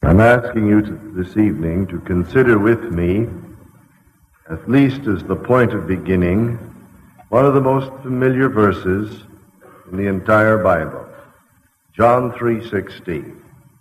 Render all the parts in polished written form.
I'm asking you this evening to consider with me, at least as the point of beginning, one of the most familiar verses in the entire Bible, John 3:16.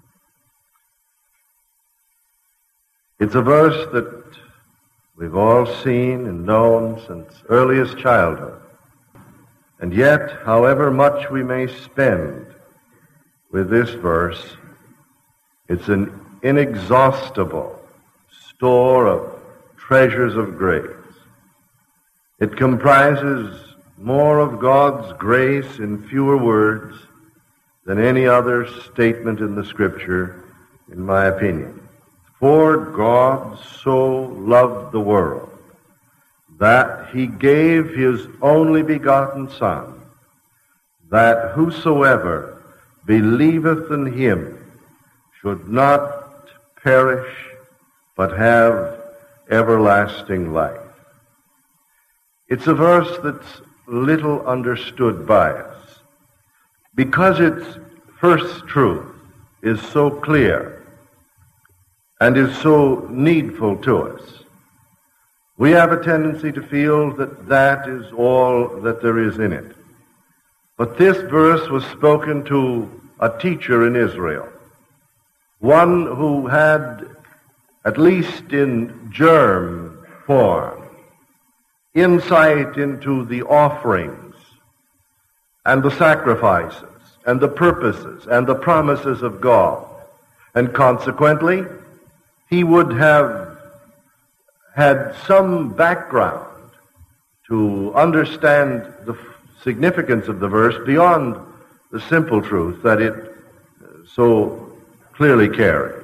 It's a verse that we've all seen and known since earliest childhood. And yet, however much we may spend with this verse, it's an inexhaustible store of treasures of grace. It comprises more of God's grace in fewer words than any other statement in the Scripture, in my opinion. For God so loved the world that he gave his only begotten Son, that whosoever believeth in him should not perish, but have everlasting life. It's a verse that's little understood by us, because its first truth is so clear and is so needful to us. We have a tendency to feel that that is all that there is in it. But this verse was spoken to a teacher in Israel, one who had, at least in germ form, insight into the offerings and the sacrifices and the purposes and the promises of God. And consequently, he would have had some background to understand the significance of the verse beyond the simple truth that it so clearly carries.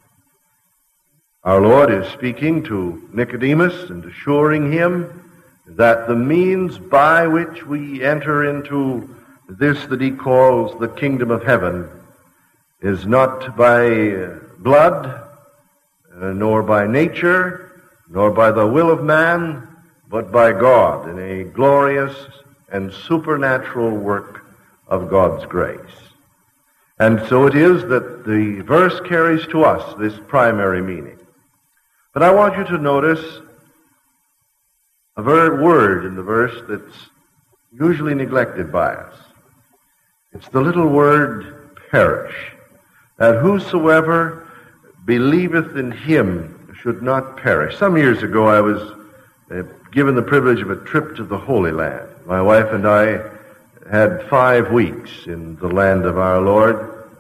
Our Lord is speaking to Nicodemus and assuring him that the means by which we enter into this that he calls the kingdom of heaven is not by blood, nor by nature, nor by the will of man, but by God in a glorious and supernatural work of God's grace. And so it is that the verse carries to us this primary meaning. But I want you to notice a word in the verse that's usually neglected by us. It's the little word perish, that whosoever believeth in him should not perish. Some years ago I was given the privilege of a trip to the Holy Land. My wife and I had 5 weeks in the land of our Lord.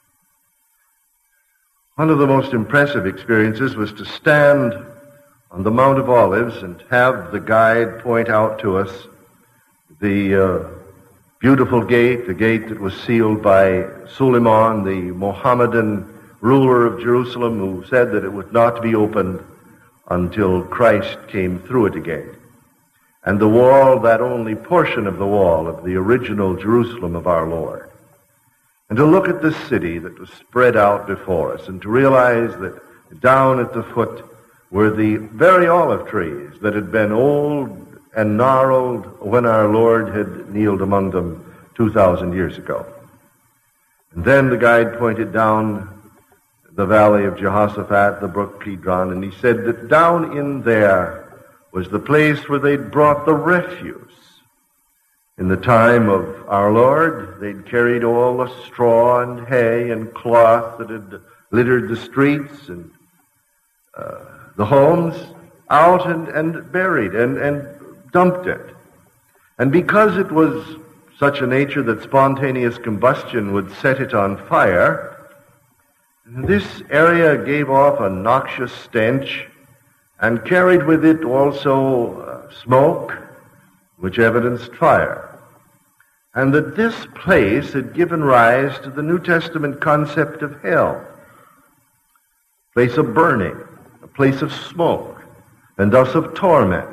One of the most impressive experiences was to stand on the Mount of Olives and have the guide point out to us the beautiful gate, the gate that was sealed by Suleiman, the Mohammedan ruler of Jerusalem, who said that it would not be opened until Christ came through it again. And the wall, that only portion of the wall of the original Jerusalem of our Lord. And to look at this city that was spread out before us, and to realize that down at the foot were the very olive trees that had been old and gnarled when our Lord had kneeled among them 2,000 years ago. And then the guide pointed down the valley of Jehoshaphat, the brook Kidron, and he said that down in there was the place where they'd brought the refuse. In the time of our Lord, they'd carried all the straw and hay and cloth that had littered the streets and the homes out and buried and dumped it. And because it was such a nature that spontaneous combustion would set it on fire, this area gave off a noxious stench and carried with it also smoke, which evidenced fire. And that this place had given rise to the New Testament concept of hell, a place of burning, a place of smoke, and thus of torment.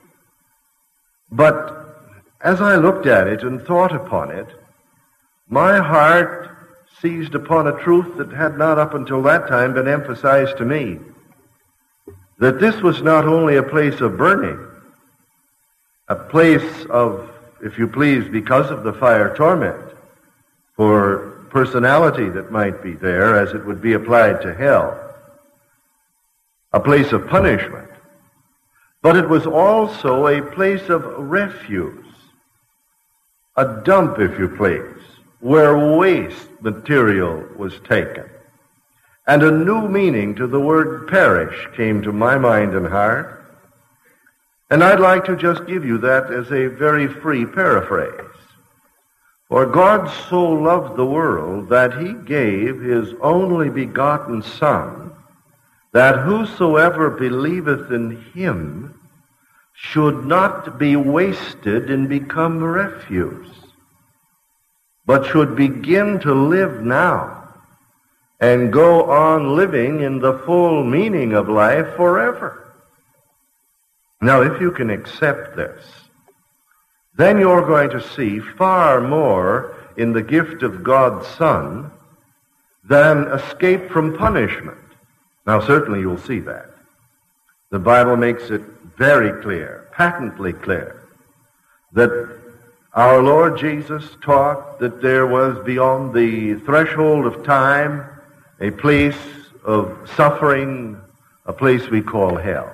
But as I looked at it and thought upon it, my heart seized upon a truth that had not up until that time been emphasized to me, that this was not only a place of burning, a place of, if you please, because of the fire torment, for personality that might be there as it would be applied to hell, a place of punishment, but it was also a place of refuse, a dump, if you please, where waste material was taken. And a new meaning to the word perish came to my mind and heart. And I'd like to just give you that as a very free paraphrase. For God so loved the world that he gave his only begotten Son, that whosoever believeth in him should not be wasted and become refuse, but should begin to live now and go on living in the full meaning of life forever. Now, if you can accept this, then you're going to see far more in the gift of God's Son than escape from punishment. Now, certainly you'll see that. The Bible makes it very clear, patently clear, that our Lord Jesus taught that there was beyond the threshold of time a place of suffering, a place we call hell.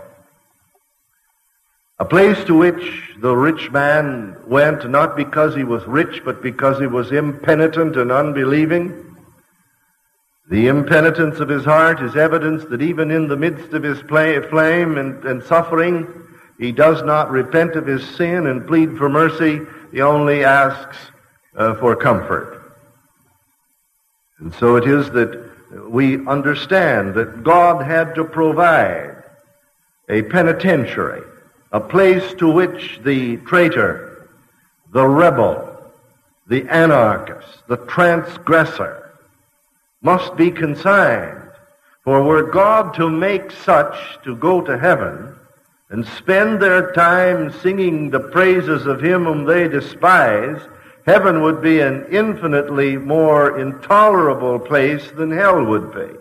A place to which the rich man went not because he was rich, but because he was impenitent and unbelieving. The impenitence of his heart is evidence that even in the midst of his flame and suffering, he does not repent of his sin and plead for mercy. He only asks for comfort. And so it is that we understand that God had to provide a penitentiary, a place to which the traitor, the rebel, the anarchist, the transgressor must be consigned. For were God to make such to go to heaven and spend their time singing the praises of him whom they despise, heaven would be an infinitely more intolerable place than hell would be.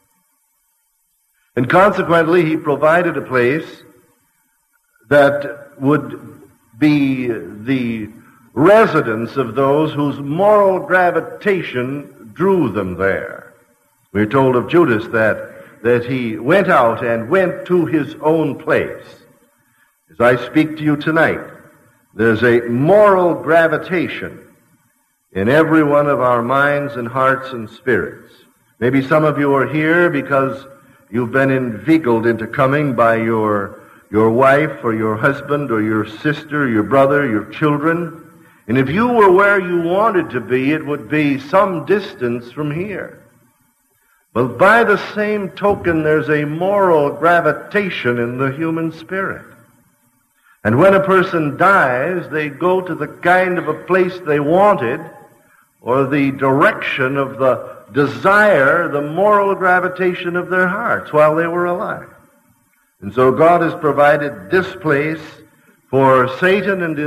And consequently, he provided a place that would be the residence of those whose moral gravitation drew them there. We're told of Judas that he went out and went to his own place. As I speak to you tonight, there's a moral gravitation in every one of our minds and hearts and spirits. Maybe some of you are here because you've been inveigled into coming by your wife or your husband or your sister, your brother, your children. And if you were where you wanted to be, it would be some distance from here. But by the same token, there's a moral gravitation in the human spirit. And when a person dies, they go to the kind of a place they wanted, or the direction of the desire, the moral gravitation of their hearts while they were alive. And so God has provided this place for Satan and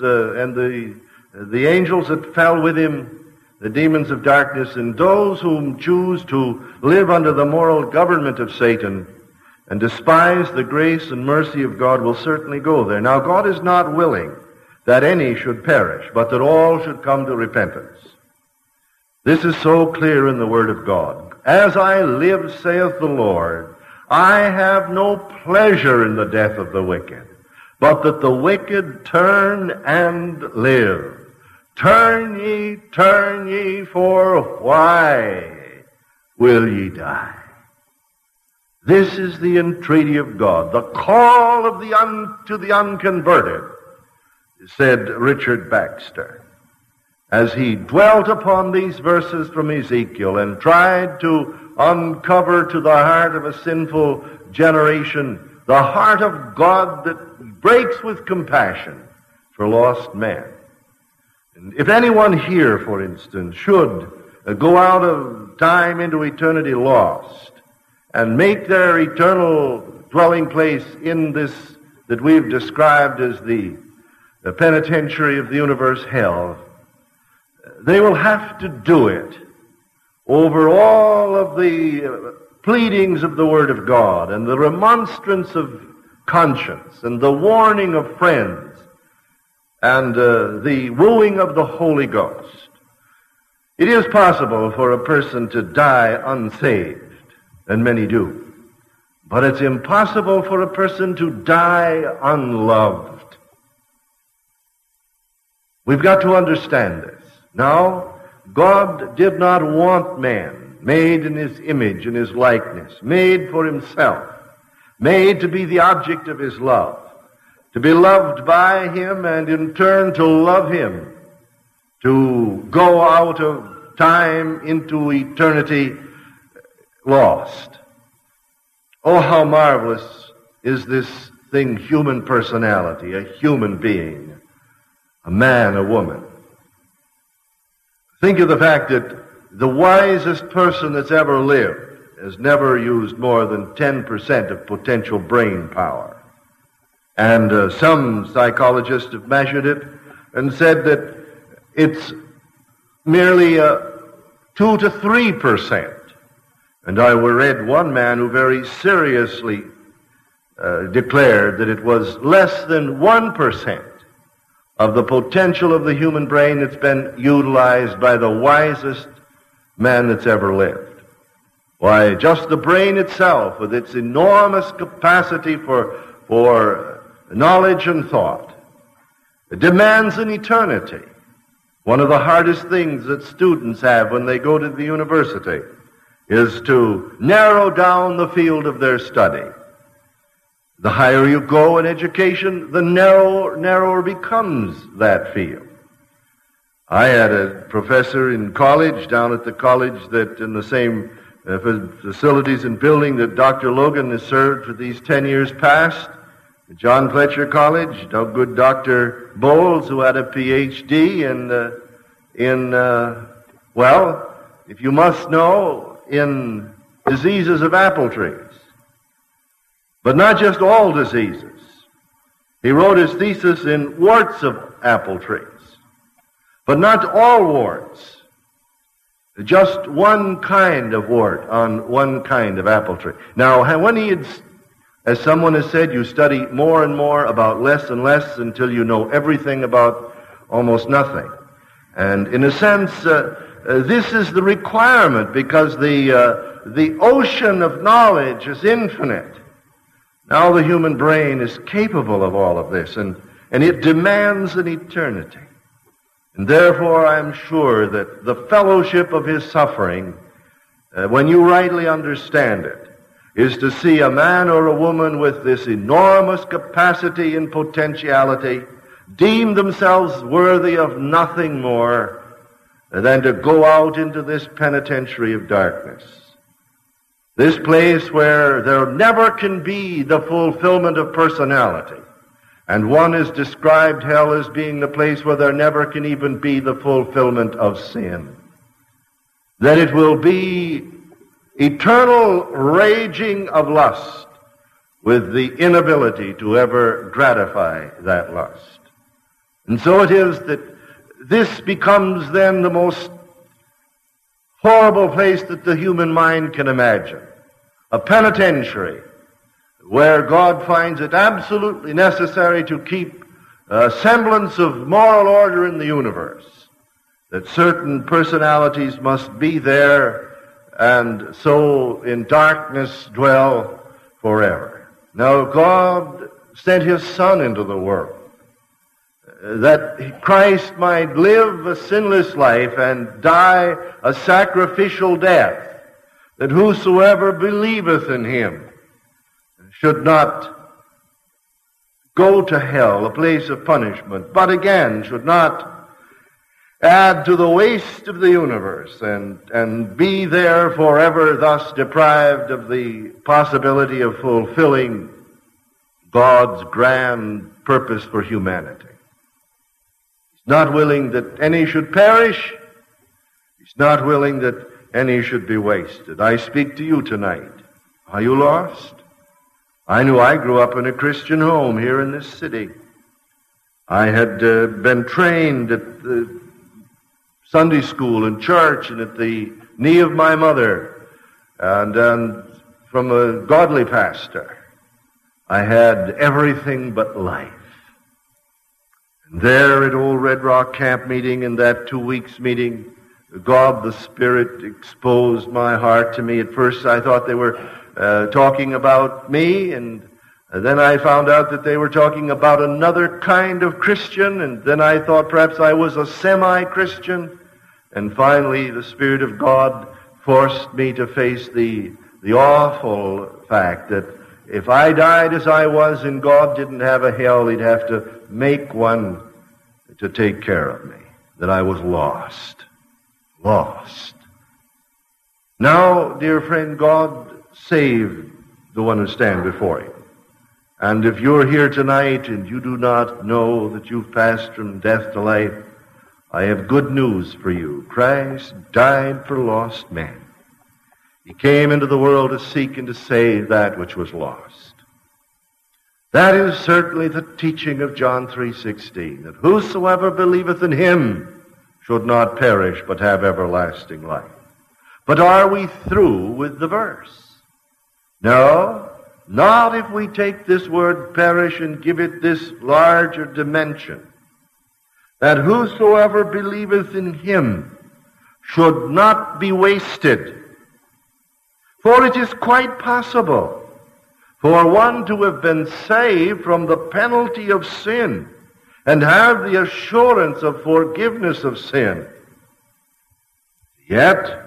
the angels that fell with him, the demons of darkness, and those whom choose to live under the moral government of Satan and despise the grace and mercy of God will certainly go there. Now, God is not willing that any should perish, but that all should come to repentance. This is so clear in the Word of God. As I live, saith the Lord, I have no pleasure in the death of the wicked, but that the wicked turn and live. Turn ye, for why will ye die? This is the entreaty of God, the call of to the unconverted, said Richard Baxter, as he dwelt upon these verses from Ezekiel and tried to uncover to the heart of a sinful generation the heart of God that breaks with compassion for lost men. And if anyone here, for instance, should go out of time into eternity lost and make their eternal dwelling place in this that we've described as the penitentiary of the universe, hell, they will have to do it over all of the pleadings of the Word of God and the remonstrance of conscience and the warning of friends and the wooing of the Holy Ghost. It is possible for a person to die unsaved, and many do. But it's impossible for a person to die unloved. We've got to understand this. Now, God did not want man made in his image and his likeness, made for himself, made to be the object of his love, to be loved by him and in turn to love him, to go out of time into eternity lost. Oh, how marvelous is this thing, human personality, a human being, a man, a woman. Think of the fact that the wisest person that's ever lived has never used more than 10% of potential brain power. And some psychologists have measured it and said that it's merely 2 to 3%. And I read one man who very seriously declared that it was less than 1% of the potential of the human brain that's been utilized by the wisest man that's ever lived. Why, just the brain itself, with its enormous capacity for knowledge and thought, it demands an eternity. One of the hardest things that students have when they go to the university is to narrow down the field of their study. The higher you go in education, the narrower becomes that field. I had a professor in college, down at the college that in the same facilities and building that Dr. Logan has served for these 10 years past, John Fletcher College, good Dr. Bowles, who had a Ph.D. Well, if you must know, in diseases of apple trees. But not just all diseases. He wrote his thesis in warts of apple trees. But not all warts. Just one kind of wart on one kind of apple tree. Now, when he had, as someone has said, you study more and more about less and less until you know everything about almost nothing. And in a sense, this is the requirement because the ocean of knowledge is infinite. Now the human brain is capable of all of this, and it demands an eternity. And therefore I'm sure that the fellowship of his suffering, when you rightly understand it, is to see a man or a woman with this enormous capacity and potentiality deem themselves worthy of nothing more than to go out into this penitentiary of darkness. This place where there never can be the fulfillment of personality. And one has described hell as being the place where there never can even be the fulfillment of sin. That it will be eternal raging of lust with the inability to ever gratify that lust. And so it is that this becomes then the most horrible place that the human mind can imagine. A penitentiary where God finds it absolutely necessary to keep a semblance of moral order in the universe. That certain personalities must be there and so in darkness dwell forever. Now God sent his Son into the world that Christ might live a sinless life and die a sacrificial death, that whosoever believeth in him should not go to hell, a place of punishment, but again should not add to the waste of the universe and be there forever thus deprived of the possibility of fulfilling God's grand purpose for humanity. Not willing that any should perish. He's not willing that any should be wasted. I speak to you tonight. Are you lost? I knew I grew up in a Christian home here in this city. I had been trained at the Sunday school and church and at the knee of my mother and from a godly pastor. I had everything but life. There at Old Red Rock Camp meeting, in that 2 weeks meeting, God the Spirit exposed my heart to me. At first I thought they were talking about me, and then I found out that they were talking about another kind of Christian, and then I thought perhaps I was a semi-Christian, and finally the Spirit of God forced me to face the awful fact that if I died as I was and God didn't have a hell, he'd have to make one to take care of me, that I was lost. Lost. Now, dear friend, God saved the one who stand before you. And if you're here tonight and you do not know that you've passed from death to life, I have good news for you. Christ died for lost men. He came into the world to seek and to save that which was lost. That is certainly the teaching of John 3:16, that whosoever believeth in him should not perish but have everlasting life. But are we through with the verse? No, not if we take this word perish and give it this larger dimension, that whosoever believeth in him should not be wasted. For it is quite possible for one to have been saved from the penalty of sin and have the assurance of forgiveness of sin, yet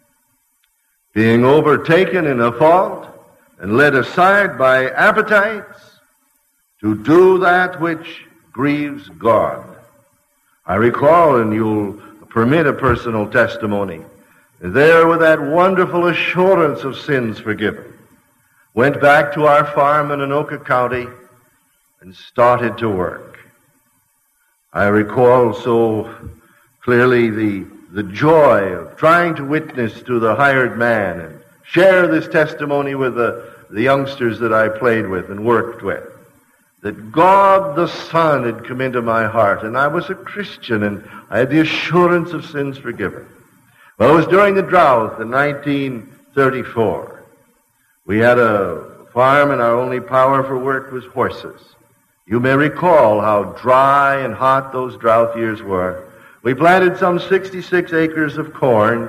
being overtaken in a fault and led aside by appetites to do that which grieves God. I recall, and you'll permit a personal testimony, there with that wonderful assurance of sins forgiven, went back to our farm in Anoka County and started to work. I recall so clearly the joy of trying to witness to the hired man and share this testimony with the youngsters that I played with and worked with, that God the Son had come into my heart, and I was a Christian, and I had the assurance of sins forgiven. Well, it was during the drought in 1934. We had a farm, and our only power for work was horses. You may recall how dry and hot those drought years were. We planted some 66 acres of corn,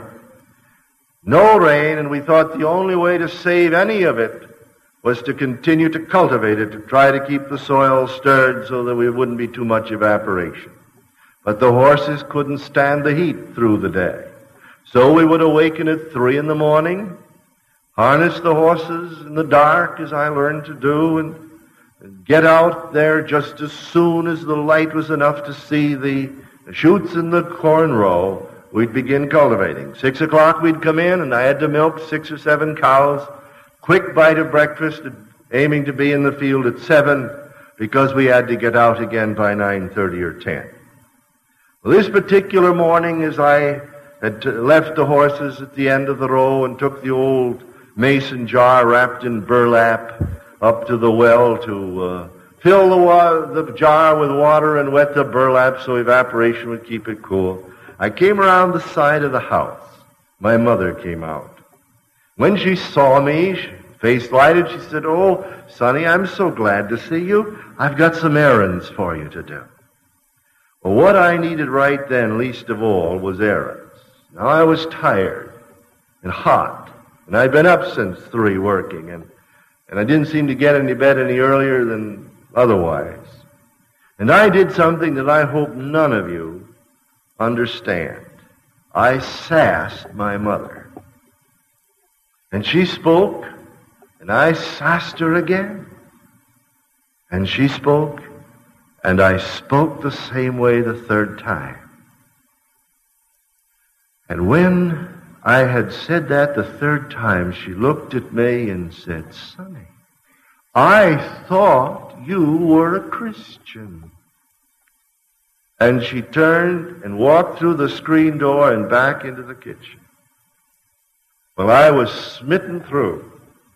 no rain, and we thought the only way to save any of it was to continue to cultivate it, to try to keep the soil stirred so that we wouldn't be too much evaporation. But the horses couldn't stand the heat through the day. So we would awaken at 3 in the morning, harness the horses in the dark, as I learned to do, and get out there just as soon as the light was enough to see the shoots in the corn row. We'd begin cultivating. 6 o'clock we'd come in, and I had to milk 6 or 7 cows. Quick bite of breakfast, aiming to be in the field at 7, because we had to get out again by 9:30 or 10. Well, this particular morning, as I had left the horses at the end of the row and took the old mason jar wrapped in burlap up to the well to fill the jar with water and wet the burlap so evaporation would keep it cool, I came around the side of the house. My mother came out. When she saw me, face lighted, she said, "Oh, Sonny, I'm so glad to see you. I've got some errands for you to do." Well, what I needed right then, least of all, was errands. Now, I was tired and hot, and I'd been up since 3 working, and I didn't seem to get into bed any earlier than otherwise. And I did something that I hope none of you understand. I sassed my mother. And she spoke, and I sassed her again. And she spoke, and I spoke the same way the 3rd time. And when I had said that the 3rd time, she looked at me and said, "Sonny, I thought you were a Christian." And she turned and walked through the screen door and back into the kitchen. Well, I was smitten through.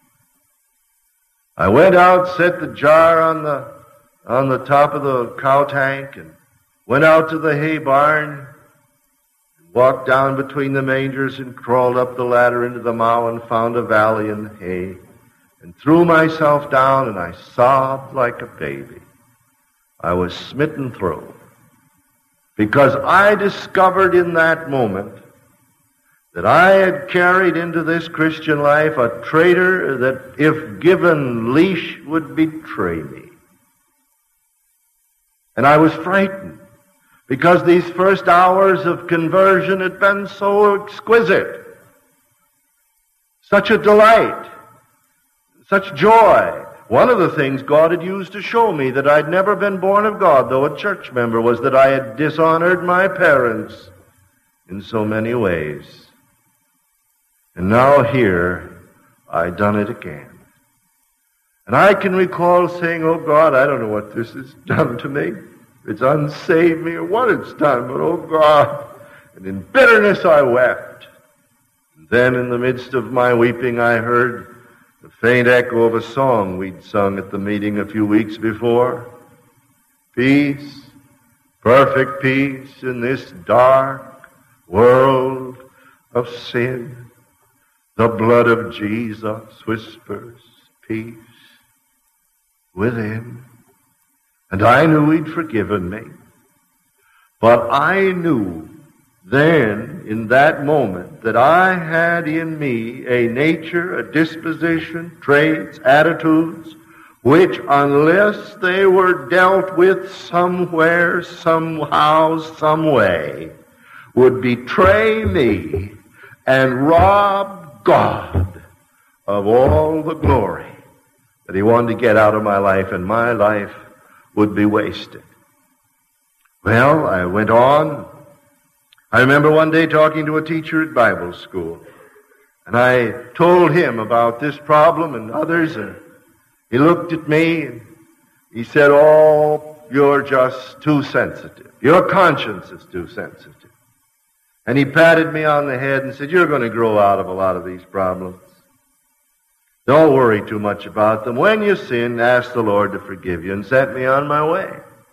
I went out, set the jar on the top of the cow tank, and went out to the hay barn, walked down between the mangers and crawled up the ladder into the mow and found a valley in the hay, and threw myself down, and I sobbed like a baby. I was smitten through, because I discovered in that moment that I had carried into this Christian life a traitor that, if given leash, would betray me. And I was frightened, because these first hours of conversion had been so exquisite, such a delight, such joy. One of the things God had used to show me that I'd never been born of God, though a church member, was that I had dishonored my parents in so many ways. And now here, I'd done it again. And I can recall saying, "Oh God, I don't know what this has done to me. It's unsaved me or what it's done, but oh God." And in bitterness I wept. And then in the midst of my weeping I heard the faint echo of a song we'd sung at the meeting a few weeks before. Peace, perfect peace in this dark world of sin. The blood of Jesus whispers peace within. And I knew he'd forgiven me. But I knew then, in that moment, that I had in me a nature, a disposition, traits, attitudes, which, unless they were dealt with somewhere, somehow, some way, would betray me and rob God of all the glory that he wanted to get out of my life, and my life would be wasted. Well, I went on. I remember one day talking to a teacher at Bible school, and I told him about this problem and others, and he looked at me and he said, "Oh, you're just too sensitive. Your conscience is too sensitive." And he patted me on the head and said, "You're going to grow out of a lot of these problems. Don't worry too much about them. When you sin, ask the Lord to forgive you," and sent me on my way.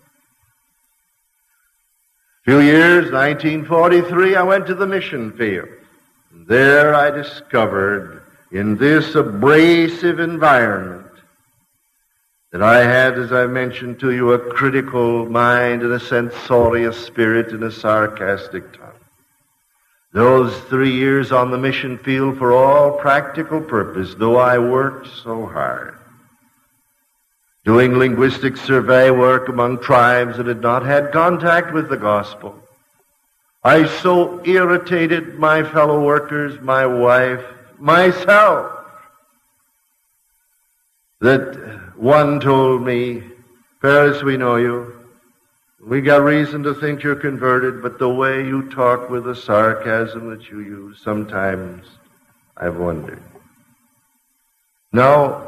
A few years, 1943, I went to the mission field. And there I discovered, in this abrasive environment, that I had, as I mentioned to you, a critical mind and a censorious spirit and a sarcastic tongue. Those 3 years on the mission field, for all practical purpose, though I worked so hard, doing linguistic survey work among tribes that had not had contact with the gospel, I so irritated my fellow workers, my wife, myself, that one told me, "Ferris, we know you. We got reason to think you're converted, but the way you talk with the sarcasm that you use, sometimes I've wondered." No,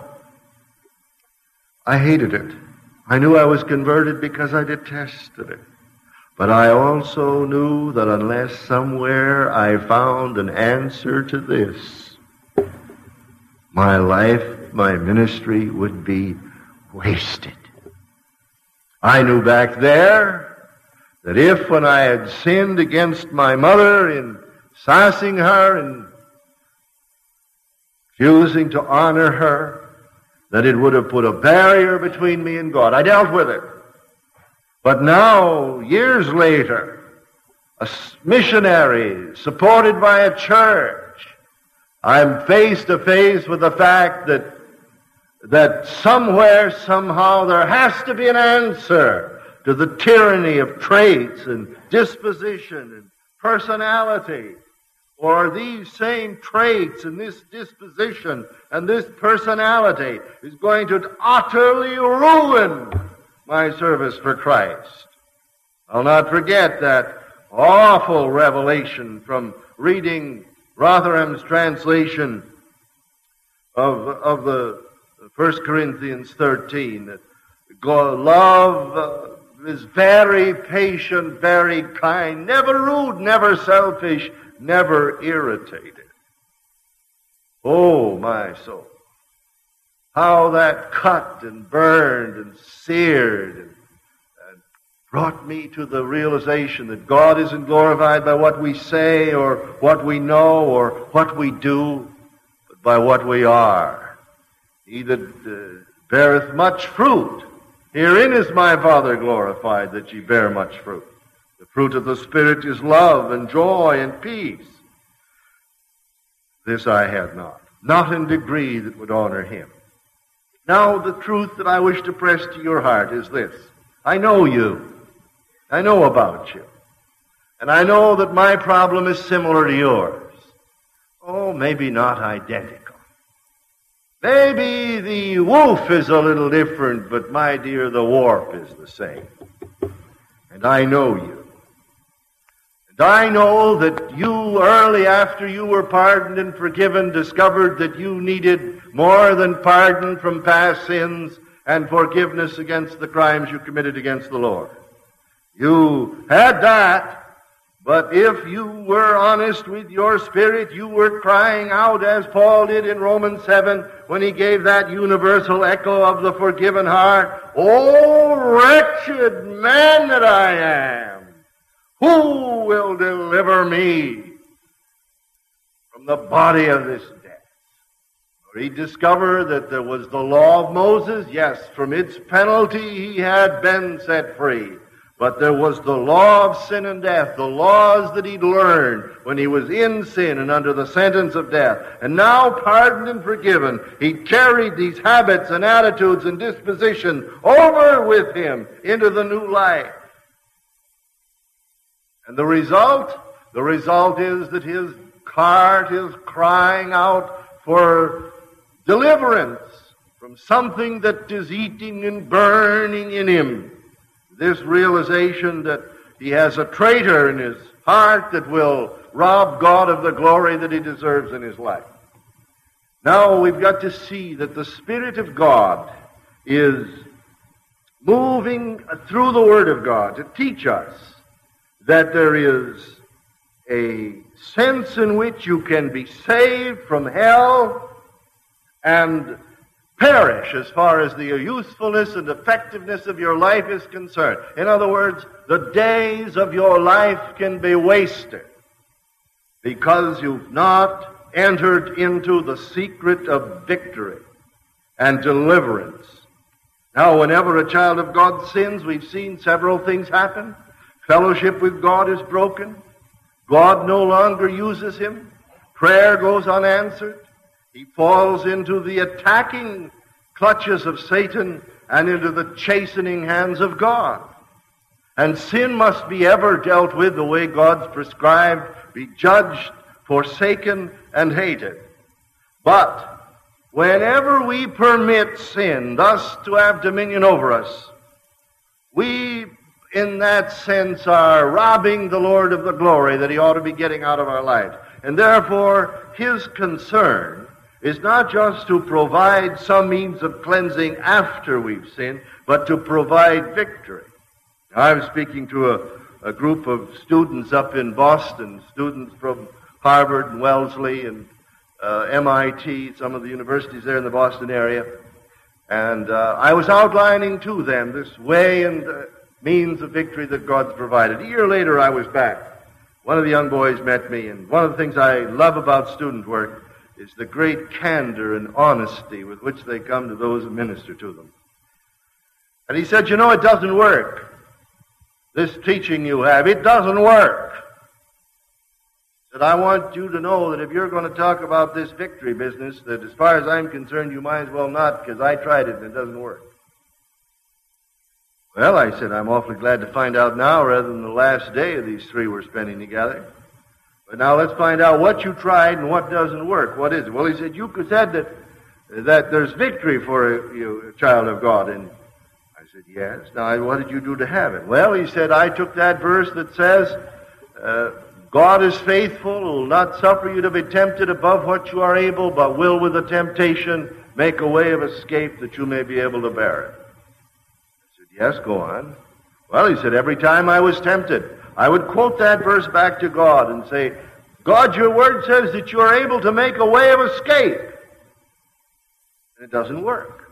I hated it. I knew I was converted because I detested it. But I also knew that unless somewhere I found an answer to this, my life, my ministry would be wasted. I knew back there that if, when I had sinned against my mother in sassing her and refusing to honor her, that it would have put a barrier between me and God. I dealt with it. But now, years later, a missionary supported by a church, I'm face to face with the fact that somewhere, somehow, there has to be an answer to the tyranny of traits and disposition and personality, or these same traits and this disposition and this personality is going to utterly ruin my service for Christ. I'll not forget that awful revelation from reading Rotherham's translation of the 1 Corinthians 13, that love is very patient, very kind, never rude, never selfish, never irritated. Oh, my soul. How that cut and burned and seared and brought me to the realization that God isn't glorified by what we say or what we know or what we do, but by what we are. He that beareth much fruit, herein is my Father glorified, that ye bear much fruit. The fruit of the Spirit is love and joy and peace. This I had not in degree that would honor him. Now the truth that I wish to press to your heart is this. I know you. I know about you. And I know that my problem is similar to yours. Oh, maybe not identical. Maybe the woof is a little different, but my dear, the warp is the same. And I know you. And I know that you, early after you were pardoned and forgiven, discovered that you needed more than pardon from past sins and forgiveness against the crimes you committed against the Lord. You had that. But if you were honest with your spirit, you were crying out as Paul did in Romans 7 when he gave that universal echo of the forgiven heart, "O wretched man that I am, who will deliver me from the body of this death?" For he discovered that there was the law of Moses. Yes, from its penalty he had been set free. But there was the law of sin and death, the laws that he'd learned when he was in sin and under the sentence of death. And now, pardoned and forgiven, he carried these habits and attitudes and disposition over with him into the new life. And the result is that his heart is crying out for deliverance from something that is eating and burning in him. This realization that he has a traitor in his heart that will rob God of the glory that he deserves in his life. Now we've got to see that the Spirit of God is moving through the Word of God to teach us that there is a sense in which you can be saved from hell and perish as far as the usefulness and effectiveness of your life is concerned. In other words, the days of your life can be wasted because you've not entered into the secret of victory and deliverance. Now, whenever a child of God sins, we've seen several things happen. Fellowship with God is broken. God no longer uses him. Prayer goes unanswered. He falls into the attacking clutches of Satan and into the chastening hands of God. And sin must be ever dealt with the way God's prescribed, be judged, forsaken, and hated. But whenever we permit sin thus to have dominion over us, we, in that sense, are robbing the Lord of the glory that he ought to be getting out of our lives. And therefore, his concern is not just to provide some means of cleansing after we've sinned, but to provide victory. Now, I'm speaking to a group of students up in Boston, students from Harvard and Wellesley and MIT, some of the universities there in the Boston area. And I was outlining to them this way and means of victory that God's provided. A year later, I was back. One of the young boys met me, and one of the things I love about student work is the great candor and honesty with which they come to those who minister to them. And he said, "You know, it doesn't work. This teaching you have, it doesn't work." He said, "I want you to know that if you're going to talk about this victory business, that as far as I'm concerned, you might as well not, because I tried it and it doesn't work." Well, I said, "I'm awfully glad to find out now rather than the last day of these three we're spending together. But now let's find out what you tried and what doesn't work. What is it?" Well, he said, "You said that there's victory for you, a child of God." And I said, "Yes." "Now, what did you do to have it?" Well, he said, "I took that verse that says, God is faithful, will not suffer you to be tempted above what you are able, but will with the temptation make a way of escape that you may be able to bear it." I said, "Yes, go on." Well, he said, "Every time I was tempted, I would quote that verse back to God and say, 'God, your word says that you are able to make a way of escape.' And it doesn't work.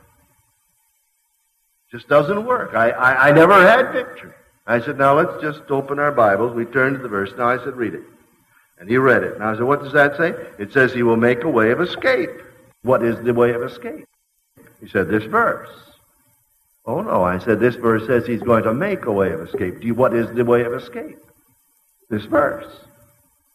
It just doesn't work. I never had victory. I said, "Now let's just open our Bibles." We turned to the verse. Now I said, "Read it." And he read it. Now I said, "What does that say?" It says he will make a way of escape. What is the way of escape? He said, "This verse." "Oh, no." I said, "This verse says he's going to make a way of escape. What is the way of escape?" "This verse."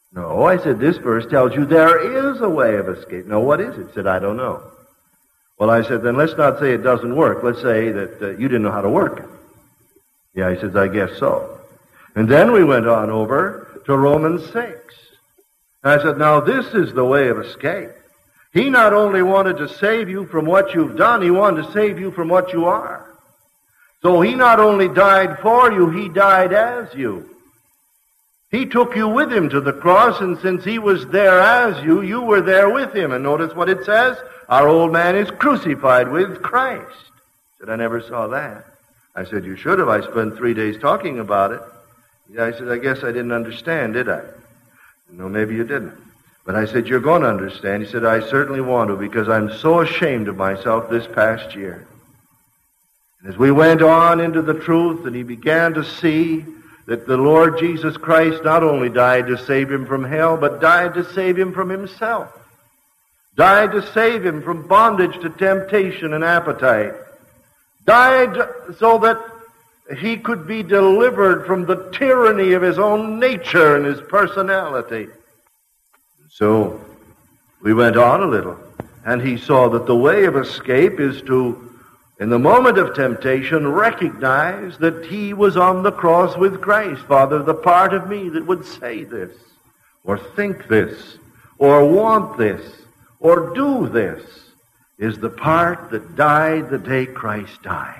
No, I said, this verse tells you there is a way of escape. No, what is it? He said, I don't know. Well, I said, then let's not say it doesn't work. Let's say that you didn't know how to work it. Yeah, he says, I guess so. And then we went on over to Romans 6. And I said, now this is the way of escape. He not only wanted to save you from what you've done, he wanted to save you from what you are. So he not only died for you, he died as you. He took you with him to the cross, and since he was there as you, you were there with him. And notice what it says, our old man is crucified with Christ. I said, I never saw that. I said, you should have. I spent 3 days talking about it. I said, I guess I didn't understand, did I? No, maybe you didn't. But I said, you're going to understand. He said, I certainly want to, because I'm so ashamed of myself this past year. And as we went on into the truth, and he began to see that the Lord Jesus Christ not only died to save him from hell, but died to save him from himself. Died to save him from bondage to temptation and appetite. Died so that he could be delivered from the tyranny of his own nature and his personality. So we went on a little, and he saw that the way of escape is to, in the moment of temptation, recognize that he was on the cross with Christ. Father, the part of me that would say this, or think this, or want this, or do this, is the part that died the day Christ died.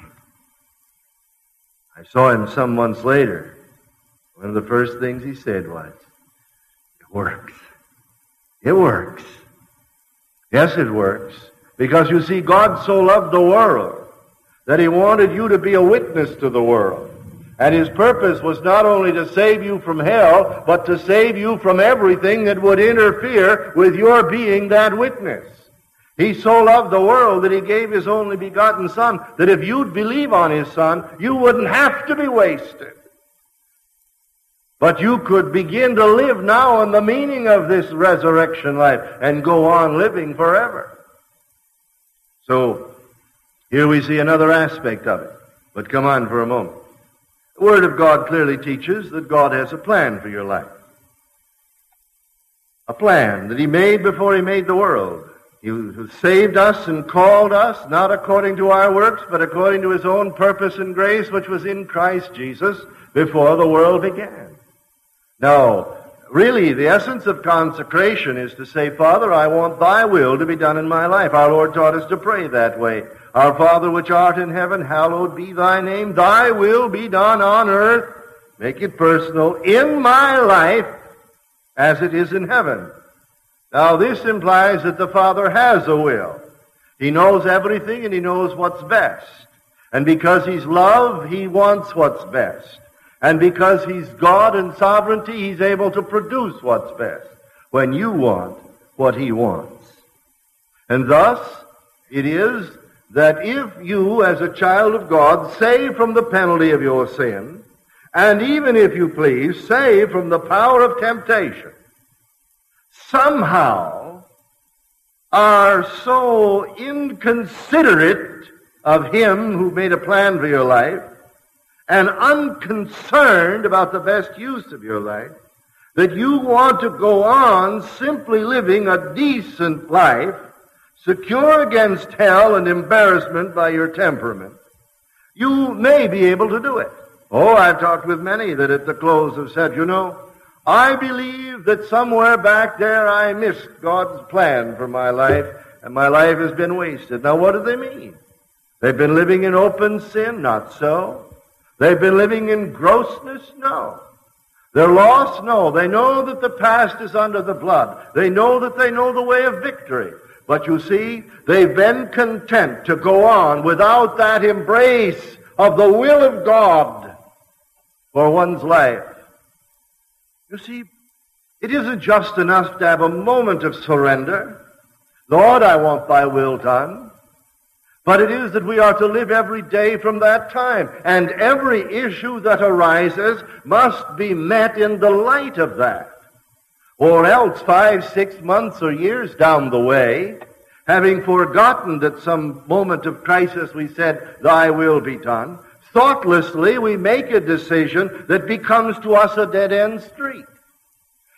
I saw him some months later. One of the first things he said was, it works. It works. Yes, it works. Because you see, God so loved the world that he wanted you to be a witness to the world. And his purpose was not only to save you from hell, but to save you from everything that would interfere with your being that witness. He so loved the world that he gave his only begotten Son, that if you'd believe on his Son, you wouldn't have to be wasted. But you could begin to live now in the meaning of this resurrection life and go on living forever. So, here we see another aspect of it. But come on for a moment. The Word of God clearly teaches that God has a plan for your life. A plan that he made before he made the world. He saved us and called us, not according to our works, but according to his own purpose and grace, which was in Christ Jesus before the world began. Now, really, the essence of consecration is to say, Father, I want thy will to be done in my life. Our Lord taught us to pray that way. Our Father which art in heaven, hallowed be thy name. Thy will be done on earth. Make it personal in my life as it is in heaven. Now, this implies that the Father has a will. He knows everything and he knows what's best. And because he's love, he wants what's best. And because he's God and sovereignty, he's able to produce what's best when you want what he wants. And thus, it is that if you, as a child of God, save from the penalty of your sin, and even if you please, save from the power of temptation, somehow are so inconsiderate of him who made a plan for your life and unconcerned about the best use of your life that you want to go on simply living a decent life, secure against hell and embarrassment by your temperament, you may be able to do it. Oh, I've talked with many that at the close have said, you know, I believe that somewhere back there I missed God's plan for my life, and my life has been wasted. Now, what do they mean? They've been living in open sin? Not so. They've been living in grossness? No. They're lost? No. They know that the past is under the blood. They know that they know the way of victory. But you see, they've been content to go on without that embrace of the will of God for one's life. You see, it isn't just enough to have a moment of surrender. Lord, I want thy will done. But it is that we are to live every day from that time. And every issue that arises must be met in the light of that. Or else 5, 6 months or years down the way, having forgotten that some moment of crisis we said, thy will be done, thoughtlessly we make a decision that becomes to us a dead-end street.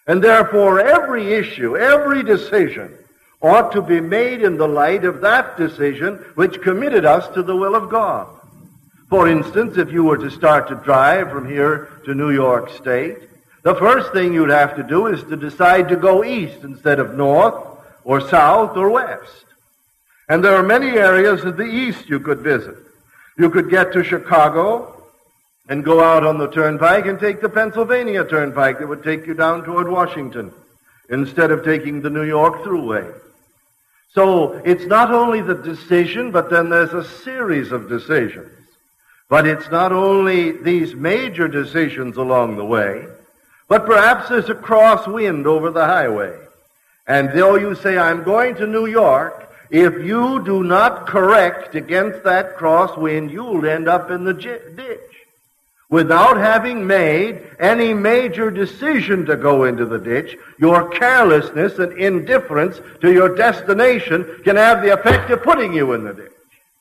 And therefore, every issue, every decision ought to be made in the light of that decision which committed us to the will of God. For instance, if you were to start to drive from here to New York State, the first thing you'd have to do is to decide to go east instead of north or south or west. And there are many areas of the east you could visit. You could get to Chicago and go out on the turnpike and take the Pennsylvania turnpike that would take you down toward Washington instead of taking the New York Thruway. So it's not only the decision, but then there's a series of decisions. But it's not only these major decisions along the way, but perhaps there's a crosswind over the highway. And though you say, I'm going to New York, if you do not correct against that crosswind, you'll end up in the ditch without having made any major decision to go into the ditch. Your carelessness and indifference to your destination can have the effect of putting you in the ditch.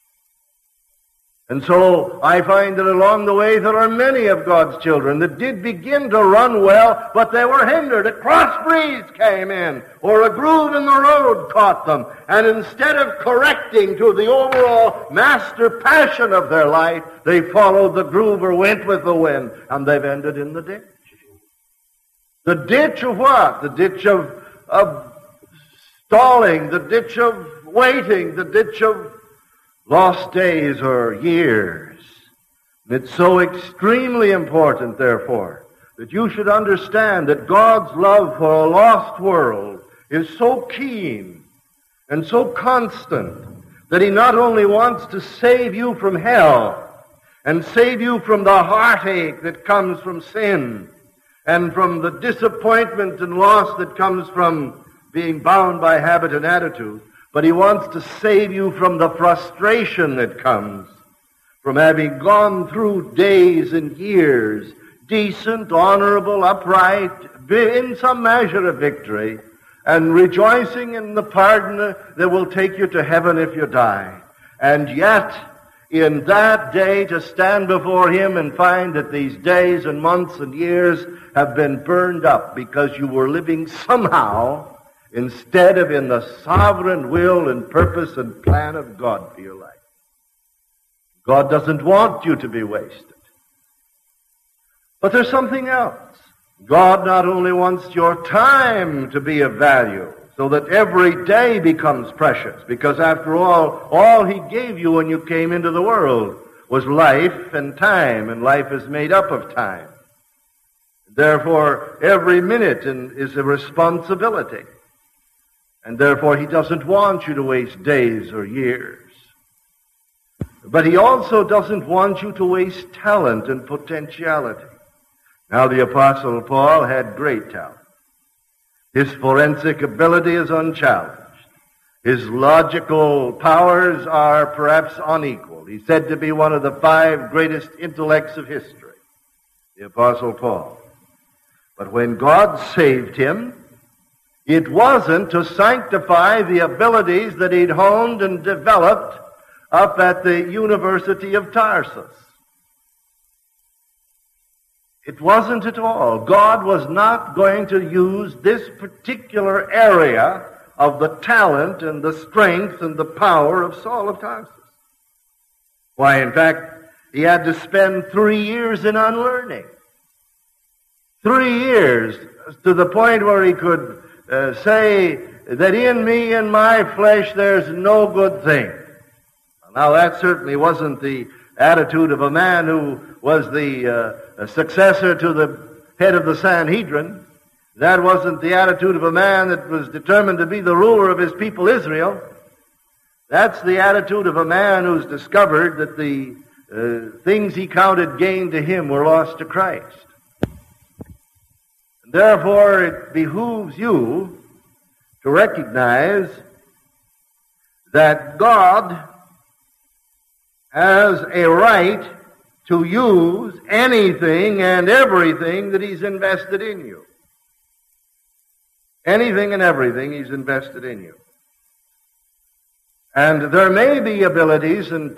And so I find that along the way there are many of God's children that did begin to run well, but they were hindered. A cross breeze came in, or a groove in the road caught them, and instead of correcting to the overall master passion of their life, they followed the groove or went with the wind, and they've ended in the ditch. The ditch of what? The ditch of stalling, the ditch of waiting, the ditch of lost days or years. And it's so extremely important, therefore, that you should understand that God's love for a lost world is so keen and so constant that He not only wants to save you from hell and save you from the heartache that comes from sin and from the disappointment and loss that comes from being bound by habit and attitude, but He wants to save you from the frustration that comes from having gone through days and years, decent, honorable, upright, in some measure of victory, and rejoicing in the pardon that will take you to heaven if you die. And yet, in that day, to stand before Him and find that these days and months and years have been burned up because you were living somehow instead of in the sovereign will and purpose and plan of God for your life. God doesn't want you to be wasted. But there's something else. God not only wants your time to be of value, so that every day becomes precious, because after all He gave you when you came into the world was life and time, and life is made up of time. Therefore, every minute is a responsibility. And therefore, He doesn't want you to waste days or years. But He also doesn't want you to waste talent and potentiality. Now, the Apostle Paul had great talent. His forensic ability is unchallenged. His logical powers are perhaps unequaled. He's said to be one of the 5 greatest intellects of history, the Apostle Paul. But when God saved him, it wasn't to sanctify the abilities that he'd honed and developed up at the University of Tarsus. It wasn't at all. God was not going to use this particular area of the talent and the strength and the power of Saul of Tarsus. Why, in fact, he had to spend 3 years in unlearning. 3 years, to the point where he could say that in me, in my flesh, there's no good thing. Now, that certainly wasn't the attitude of a man who was the successor to the head of the Sanhedrin. That wasn't the attitude of a man that was determined to be the ruler of his people Israel. That's the attitude of a man who's discovered that the things he counted gain to him were lost to Christ. Therefore, it behooves you to recognize that God has a right to use anything and everything that He's invested in you. Anything and everything He's invested in you. And there may be abilities and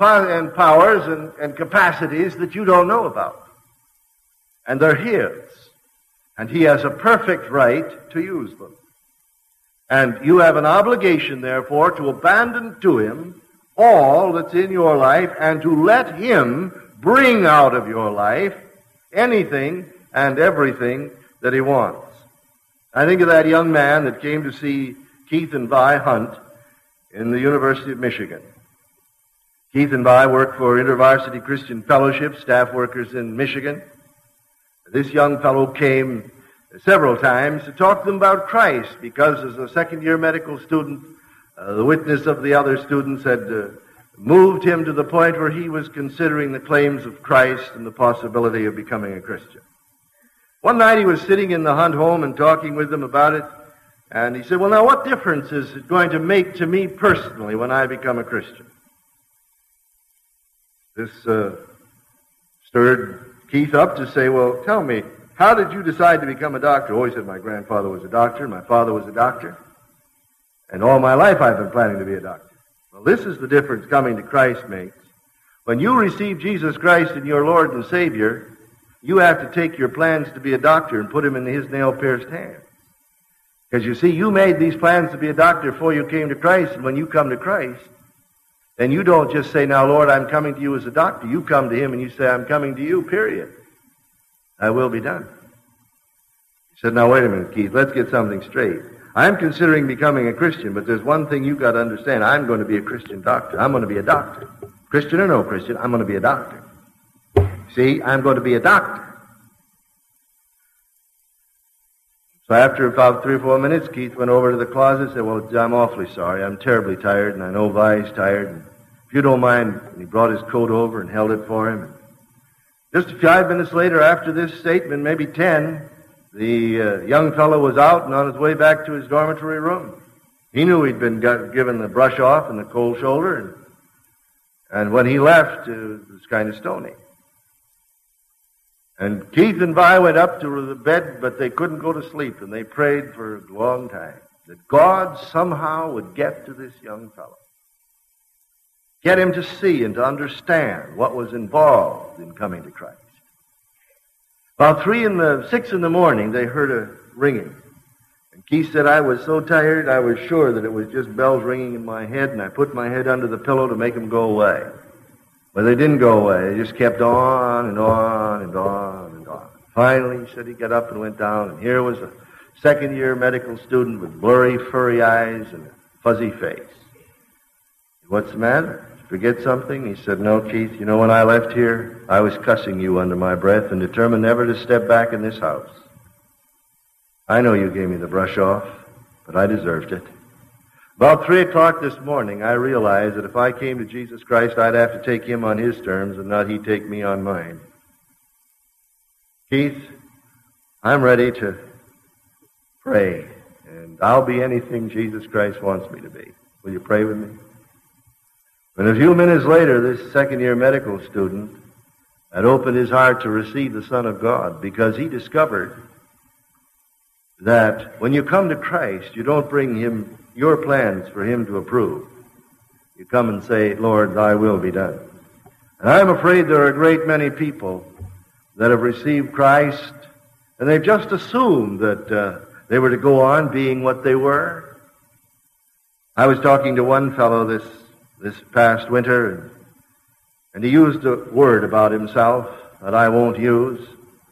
powers and capacities that you don't know about. And they're His. And he has a perfect right to use them. And you have an obligation, therefore, to abandon to him all that's in your life and to let him bring out of your life anything and everything that he wants. I think of that young man that came to see Keith and Vi Hunt in the University of Michigan. Keith and Vi work for InterVarsity Christian Fellowship, staff workers in Michigan. This young fellow came several times to talk to them about Christ because as a second-year medical student, the witness of the other students had moved him to the point where he was considering the claims of Christ and the possibility of becoming a Christian. One night he was sitting in the Hunt home and talking with them about it, and he said, well, now what difference is it going to make to me personally when I become a Christian? This stirred Keith up to say, well, tell me, how did you decide to become a doctor? Oh, he said, my grandfather was a doctor, my father was a doctor, and all my life I've been planning to be a doctor. Well, this is the difference coming to Christ makes. When you receive Jesus Christ as your Lord and Savior, you have to take your plans to be a doctor and put them in his nail-pierced hands. Because you see, you made these plans to be a doctor before you came to Christ, and when you come to Christ, then you don't just say, now, Lord, I'm coming to you as a doctor. You come to him and you say, I'm coming to you, period. Thy will be done. He said, now, wait a minute, Keith, let's get something straight. I'm considering becoming a Christian, but there's one thing you've got to understand. I'm going to be a Christian doctor. I'm going to be a doctor. Christian or no Christian, I'm going to be a doctor. See, I'm going to be a doctor. So after about 3 or 4 minutes, Keith went over to the closet and said, well, I'm awfully sorry. I'm terribly tired, and I know Vi's tired. And if you don't mind, and he brought his coat over and held it for him. And just 5 minutes later, after this statement, maybe 10, the young fellow was out and on his way back to his dormitory room. He knew he'd been given the brush off and the cold shoulder, and when he left, it was kind of stony. And Keith and Vi went up to the bed, but they couldn't go to sleep, and they prayed for a long time that God somehow would get to this young fellow. Get him to see and to understand what was involved in coming to Christ. About 6 in the morning, they heard a ringing. And Keith said, I was so tired, I was sure that it was just bells ringing in my head, and I put my head under the pillow to make them go away. But they didn't go away. They just kept on and on and on and on. Finally, he said he got up and went down, and here was a second-year medical student with blurry, furry eyes and a fuzzy face. What's the matter? Did you forget something? He said, no, Keith, you know, when I left here, I was cussing you under my breath and determined never to step back in this house. I know you gave me the brush off, but I deserved it. About 3 o'clock this morning, I realized that if I came to Jesus Christ, I'd have to take him on his terms and not he take me on mine. Keith, I'm ready to pray, and I'll be anything Jesus Christ wants me to be. Will you pray with me? And a few minutes later, this second-year medical student had opened his heart to receive the Son of God because he discovered that when you come to Christ, you don't bring him your plans for him to approve. You come and say, Lord, thy will be done. And I'm afraid there are a great many people that have received Christ, and they've just assumed that they were to go on being what they were. I was talking to one fellow this past winter, and he used a word about himself that I won't use.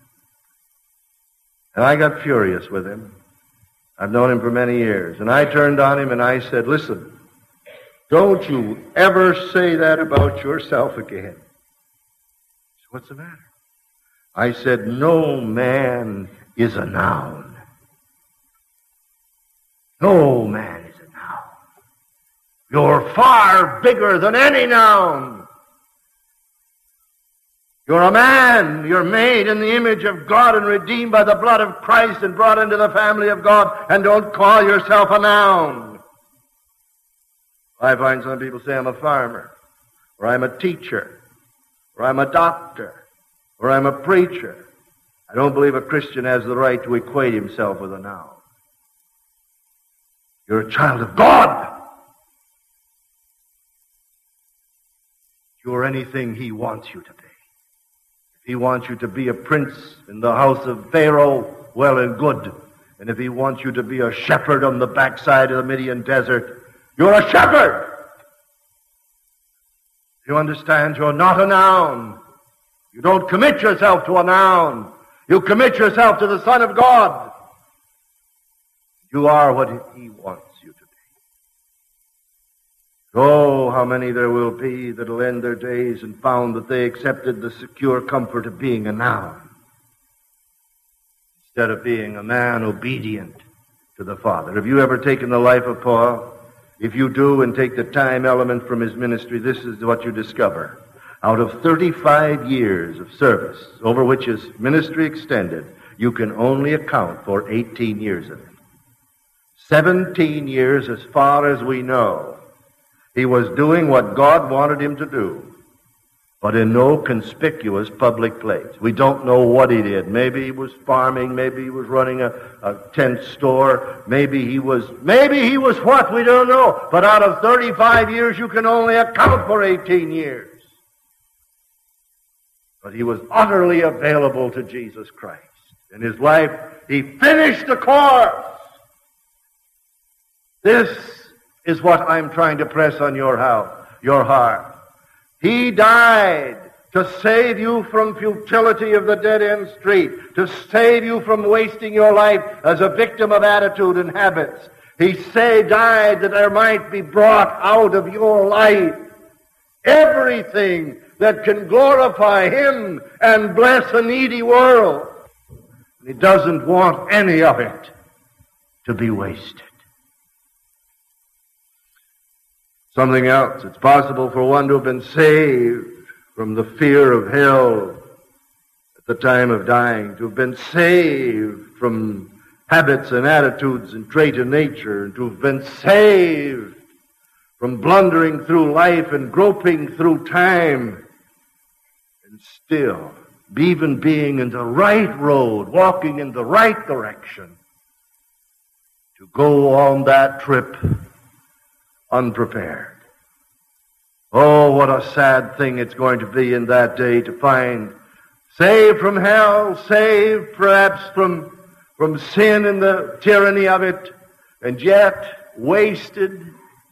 And I got furious with him. I've known him for many years. And I turned on him and I said, listen, don't you ever say that about yourself again. He said, what's the matter? I said, no man is a noun. No man is a noun. You're far bigger than any noun. You're a man. You're made in the image of God and redeemed by the blood of Christ and brought into the family of God, and don't call yourself a noun. I find some people say I'm a farmer, or I'm a teacher, or I'm a doctor, or I'm a preacher. I don't believe a Christian has the right to equate himself with a noun. You're a child of God. You're anything he wants you to be. If he wants you to be a prince in the house of Pharaoh, well and good. And if he wants you to be a shepherd on the backside of the Midian desert, you're a shepherd. You understand? You're not a noun. You don't commit yourself to a noun. You commit yourself to the Son of God. You are what he wants you to be. Oh, how many there will be that will end their days and found that they accepted the secure comfort of being a noun instead of being a man obedient to the Father. Have you ever taken the life of Paul? If you do and take the time element from his ministry, this is what you discover. Out of 35 years of service over which his ministry extended, you can only account for 18 years of it. 17 years, as far as we know, he was doing what God wanted him to do, but in no conspicuous public place. We don't know what he did. Maybe he was farming, maybe he was running a tent store, maybe he was what? We don't know. But out of 35 years, you can only account for 18 years. But he was utterly available to Jesus Christ. In his life, he finished the course. This is what I'm trying to press on your heart. He died to save you from futility of the dead-end street, to save you from wasting your life as a victim of attitude and habits. He died that there might be brought out of your life everything that can glorify him and bless a needy world. He doesn't want any of it to be wasted. Something else. It's possible for one to have been saved from the fear of hell at the time of dying, to have been saved from habits and attitudes and trait of nature, and to have been saved from blundering through life and groping through time, and still, even being in the right road, walking in the right direction, to go on that trip unprepared. Oh, what a sad thing it's going to be in that day to find saved from hell, saved perhaps from sin and the tyranny of it, and yet wasted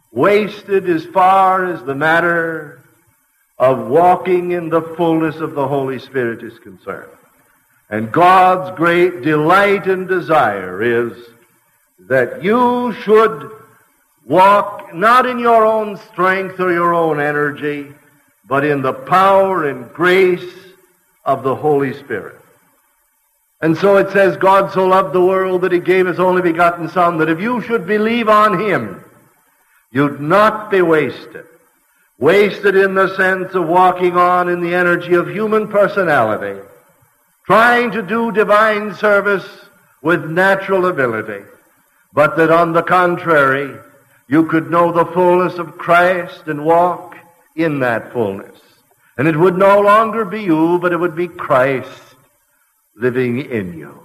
as far as the matter of walking in the fullness of the Holy Spirit is concerned. And God's great delight and desire is that you should walk not in your own strength or your own energy, but in the power and grace of the Holy Spirit. And so it says, God so loved the world that he gave his only begotten Son, that if you should believe on him, you'd not be wasted. Wasted in the sense of walking on in the energy of human personality, trying to do divine service with natural ability, but that on the contrary, you could know the fullness of Christ and walk in that fullness. And it would no longer be you, but it would be Christ living in you.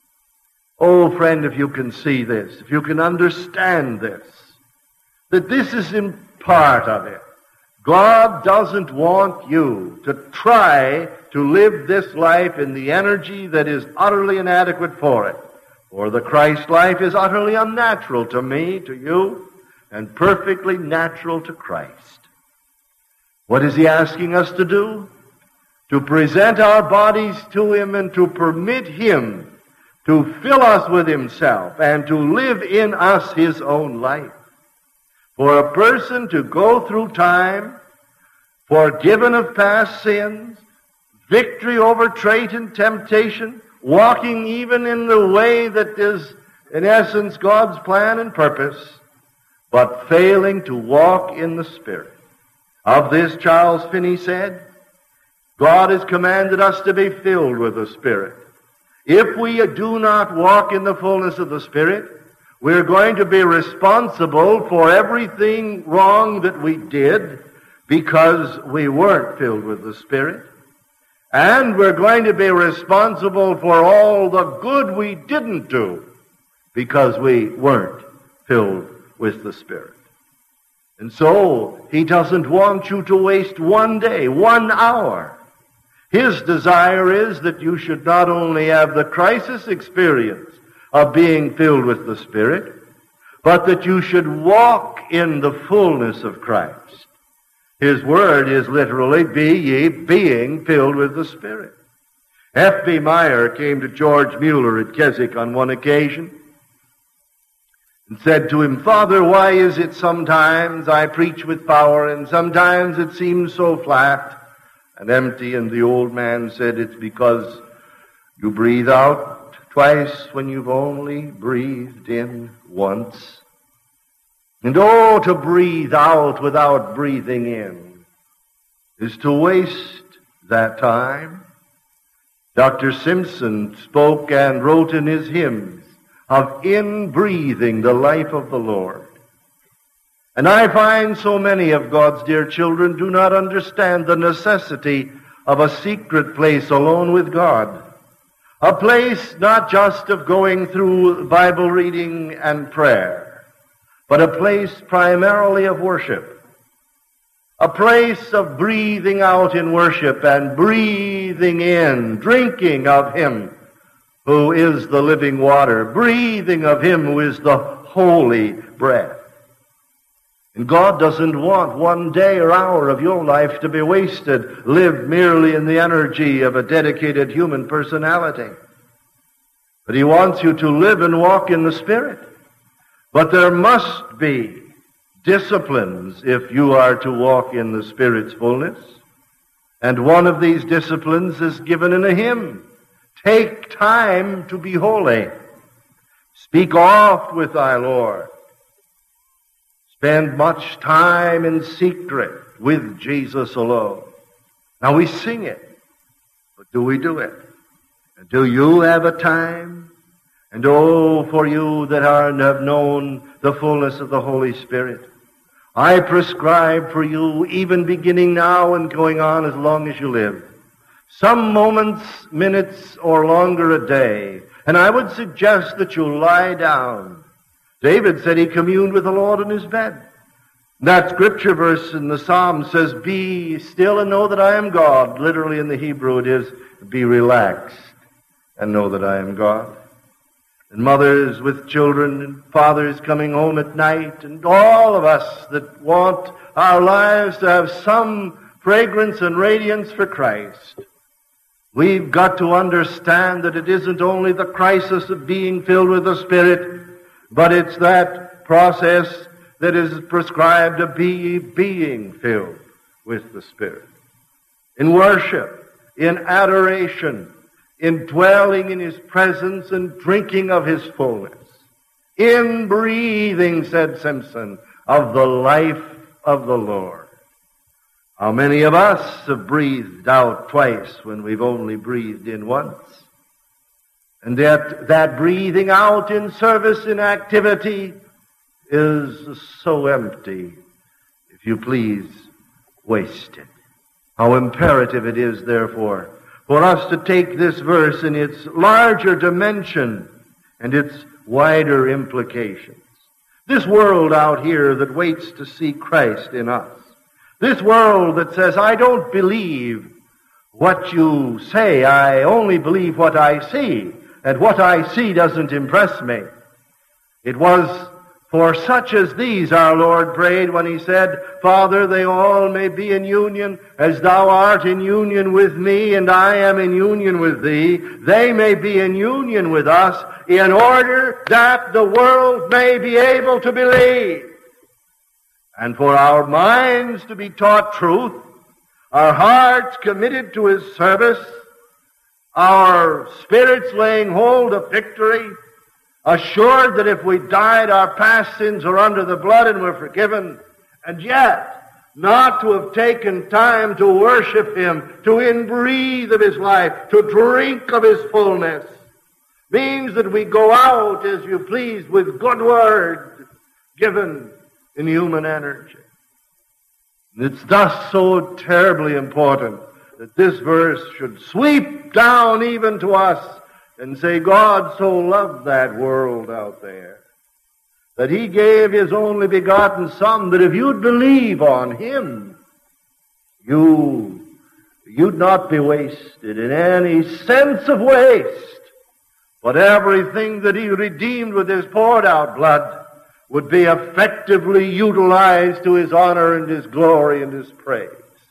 Oh, friend, if you can see this, if you can understand this, that this is in part of it. God doesn't want you to try to live this life in the energy that is utterly inadequate for it. For the Christ life is utterly unnatural to me, to you, and perfectly natural to Christ. What is he asking us to do? To present our bodies to him and to permit him to fill us with himself and to live in us his own life. For a person to go through time, forgiven of past sins, victory over trait and temptation, walking even in the way that is, in essence, God's plan and purpose, but failing to walk in the Spirit. Of this, Charles Finney said, God has commanded us to be filled with the Spirit. If we do not walk in the fullness of the Spirit, we're going to be responsible for everything wrong that we did because we weren't filled with the Spirit. And we're going to be responsible for all the good we didn't do because we weren't filled with the Spirit. And so, he doesn't want you to waste one day, 1 hour. His desire is that you should not only have the crisis experience of being filled with the Spirit, but that you should walk in the fullness of Christ. His word is literally, be ye being filled with the Spirit. F.B. Meyer came to George Mueller at Keswick on one occasion and said to him, "Father, why is it sometimes I preach with power and sometimes it seems so flat and empty?" And the old man said, "It's because you breathe out twice when you've only breathed in once." And oh, to breathe out without breathing in is to waste that time. Dr. Simpson spoke and wrote in his hymns of inbreathing the life of the Lord. And I find so many of God's dear children do not understand the necessity of a secret place alone with God. A place not just of going through Bible reading and prayer, but a place primarily of worship. A place of breathing out in worship and breathing in, drinking of Him who is the living water, breathing of Him who is the holy breath. And God doesn't want one day or hour of your life to be wasted, lived merely in the energy of a dedicated human personality. But He wants you to live and walk in the Spirit. But there must be disciplines if you are to walk in the Spirit's fullness. And one of these disciplines is given in a hymn. Take time to be holy. Speak oft with thy Lord. Spend much time in secret with Jesus alone. Now we sing it, but do we do it? And do you have a time? And oh, for you that have known the fullness of the Holy Spirit, I prescribe for you, even beginning now and going on as long as you live, some moments, minutes, or longer a day. And I would suggest that you lie down. David said he communed with the Lord in his bed. That scripture verse in the Psalm says, "Be still and know that I am God." Literally in the Hebrew it is, "Be relaxed and know that I am God." And mothers with children and fathers coming home at night, and all of us that want our lives to have some fragrance and radiance for Christ, we've got to understand that it isn't only the crisis of being filled with the Spirit, but it's that process that is prescribed to be being filled with the Spirit. In worship, in adoration, in dwelling in His presence and drinking of His fullness. In breathing, said Simpson, of the life of the Lord. How many of us have breathed out twice when we've only breathed in once? And yet that breathing out in service, in activity, is so empty, if you please, wasted. How imperative it is, therefore, for us to take this verse in its larger dimension and its wider implications. This world out here that waits to see Christ in us. This world that says, "I don't believe what you say, I only believe what I see, and what I see doesn't impress me." It was for such as these our Lord prayed when He said, "Father, they all may be in union as thou art in union with me and I am in union with thee. They may be in union with us in order that the world may be able to believe." And for our minds to be taught truth, our hearts committed to His service, our spirits laying hold of victory, assured that if we died, our past sins are under the blood and were forgiven, and yet not to have taken time to worship Him, to inbreathe of His life, to drink of His fullness, means that we go out, as you please, with good word given in human energy. And it's thus so terribly important that this verse should sweep down even to us and say, God so loved that world out there that He gave His only begotten Son, that if you'd believe on Him, you you'd not be wasted in any sense of waste, but everything that he redeemed with his poured out blood would be effectively utilized to his honor and his glory and his praise.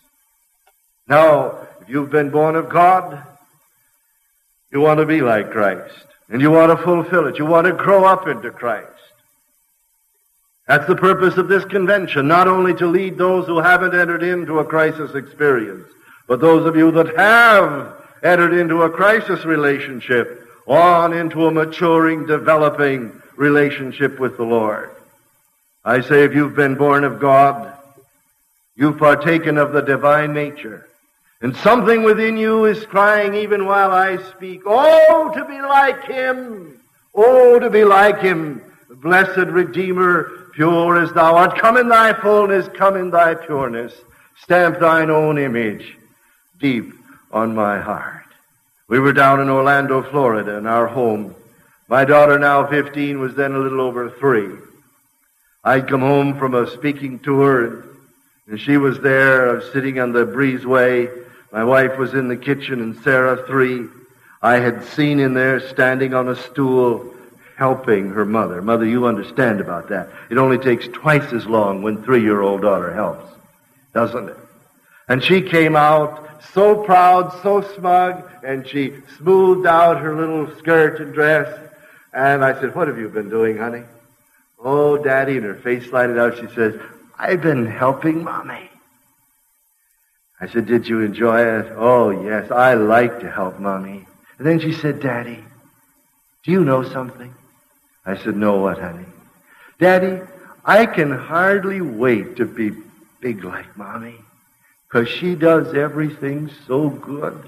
Now, if you've been born of God, you want to be like Christ, and you want to fulfill it. You want to grow up into Christ. That's the purpose of this convention, not only to lead those who haven't entered into a crisis experience, but those of you that have entered into a crisis relationship on into a maturing, developing relationship with the Lord. I say if you've been born of God, you've partaken of the divine nature. And something within you is crying even while I speak, oh, to be like him! Oh, to be like him! Blessed Redeemer, pure as thou art, come in thy fullness, come in thy pureness. Stamp thine own image deep on my heart. We were down in Orlando, Florida, in our home. My daughter, now 15, was then a little over 3. I'd come home from a speaking tour, and she was there sitting on the breezeway. My wife was in the kitchen, and Sarah, 3, I had seen in there standing on a stool helping her mother. Mother, you understand about that. It only takes twice as long when 3-year-old daughter helps, doesn't it? And she came out so proud, so smug, and she smoothed out her little skirt and dress. And I said, what have you been doing, honey? Oh, Daddy, and her face lighted up. She says, I've been helping Mommy. I said, did you enjoy it? Oh, yes, I like to help Mommy. And then she said, Daddy, do you know something? I said, no, what, honey? Daddy, I can hardly wait to be big like Mommy, because she does everything so good.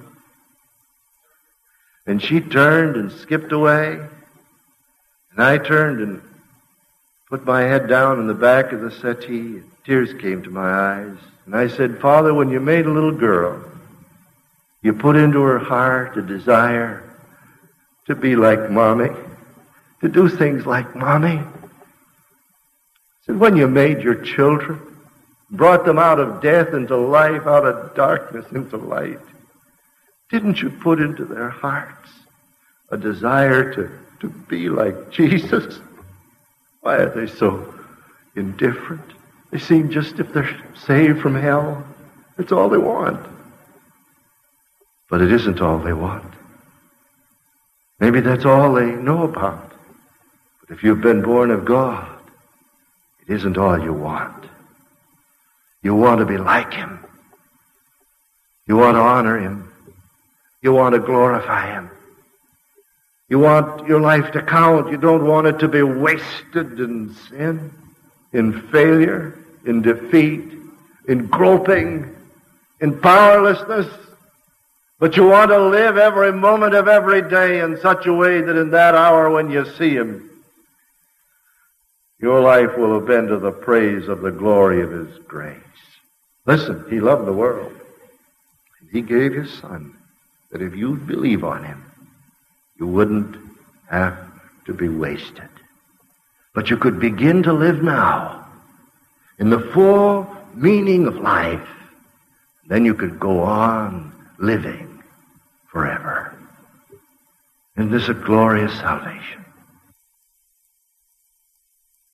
And she turned and skipped away, and I turned and put my head down in the back of the settee. Tears came to my eyes. And I said, Father, when you made a little girl, you put into her heart a desire to be like Mommy, to do things like Mommy. I said, when you made your children, brought them out of death into life, out of darkness into light, didn't you put into their hearts a desire to be like Jesus? Why are they so indifferent? They seem just if they're saved from hell, that's all they want. But it isn't all they want. Maybe that's all they know about. But if you've been born of God, it isn't all you want. You want to be like him. You want to honor him. You want to glorify him. You want your life to count. You don't want it to be wasted in sin, in failure, in defeat, in groping, in powerlessness. But you want to live every moment of every day in such a way that in that hour when you see him, your life will have been to the praise of the glory of his grace. Listen, he loved the world. He gave his Son that if you believe on him, you wouldn't have to be wasted. But you could begin to live now in the full meaning of life. Then you could go on living forever. Isn't this a glorious salvation?